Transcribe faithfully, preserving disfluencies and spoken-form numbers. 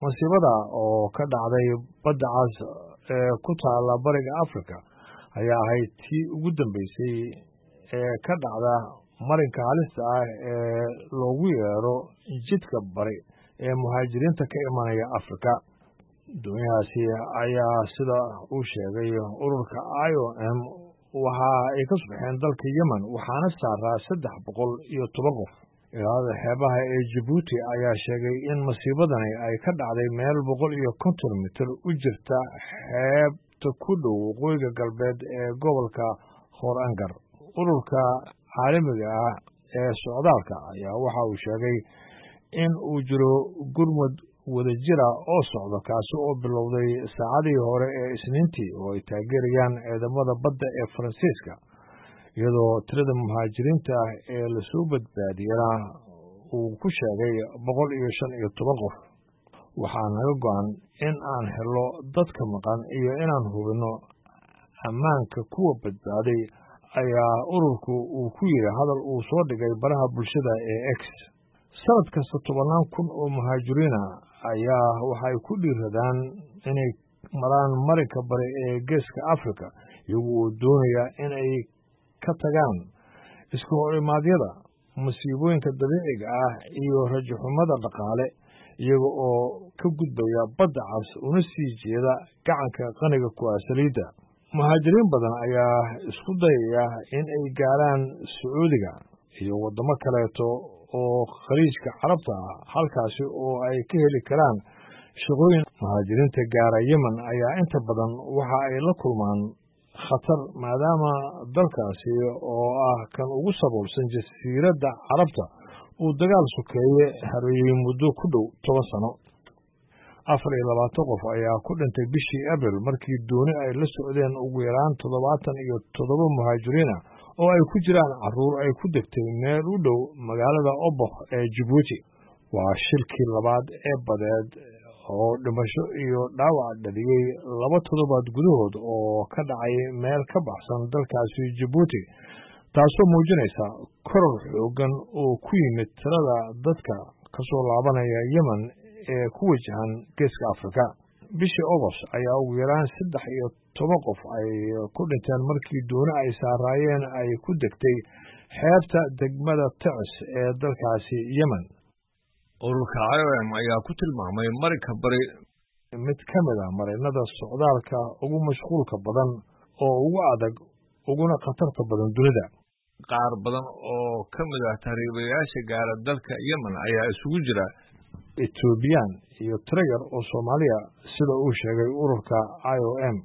Masiibada oo ka dhacday badda cas ee ku taalla bariga Afrika ayaa ahayd tii ugu dambeysay ee ka dhacda marinka halista ah ee loogu yeero jidka bari ee muhaajiriinta ka imanaya Afrika. Doonyahaasi ayaa sida uu sheegay ururka I O M waxa ay ka soo dalka Yemen waxaana saaraa saddex boqol iyo toban qof. Ilaalada xeebaha ee Djibouti ayaa sheegay in masiibadani ay ka dhacday meel boqol iyo konton mitir u jirta xeebta ku dhow waqooyiga galbeed ee gobolka Hor-Angar. Ururka caalamiga ah ee socdaalka ayaa waxa uu sheegay in uu jiro gurmud wadajira oo socda kaasi oo bilowday saacadii hore ee Isniintii oo ay taageerayaan ciidamada badda ee Faransiiska, iyadoo tirada muhaajiriinta ah ee la soo badbaadiyana uu ku sheegay boqol iyo shan iyo toban qof. Waxaa naga go'an in aan helno dadka maqan iyo inaan hubinno ammaanka kuwa badbaaday, ayaa ururku uu ku yidhi hadal uu soo dhigay baraha bulshada ee X. Sanad kasta tobannaan kun oo muhaajiriina ayaa waxay ku dhiiradaan inay maraan marinka bari ee geeska Afrika iyagu oo doonaya inay ka tagaan isku horimaadyada, masiibooyinka dabiiciga ah iyo rajo xumada dhaqaale iyaga oo ka gudbaya badda cas una sii jeeda gacanka qaniga ku ah saliidda. Muhaajiriin badan ayaa isku dayaya in ay gaaraan Sacuudiga iyo waddamo kaleeto oo khaliijka carabta ah halkaasi oo ay ka heli karaan shaqooyin. Muhaajiriinta gaara Yemen ayaa inta badan waxa ay la kulmaan khatar maadaama dalkaasi oo ah kan ugu saboolsan jasiiradda carabta uu dagaal sokeeye hareeyey muddo ku dhow toban sano. afar iyo labaatan qof ayaa ku dhintay bishii Abriil markii dooni ay la socdeen ugu yaraan toddobaatan iyo toddoba muhaajiriina oo ay ku jiraan carruur ay ku degtay meel u dhow magaalada Oboh ee Djibouti. Waa shilkii labaad ee badeed oo dhimasho iyo dhaawac dhaliyey laba toddobaad gudahood oo ka dhacay meel ka baxsan dalkaasi Djibouti, taasoo muujinaysa koror xooggan oo ku yimid tirada dadka ka soo laabanaya Yemen ee ku wajahan geeska Afrika. Bishii Agost ayaa ugu yaraan saddex iyo toban qof ay ku dhinteen markii dooni ay saaraayeen ay ku degtay xeebta degmada Tacis ee dalkaasi Yemen. Ururka I O M ayaa ku tilmaamay marinka bari mid ka mid ah marinada socdaalka ugu mashquulka badan oo ugu adag uguna khatarta badan dunida. Qaar badan oo ka mid ah tahriibayaasha gaara dalka Yemen ayaa isugu jira Ethiopian iyo tiro yar oo Soomaaliya sida uu sheegay ururka I O M.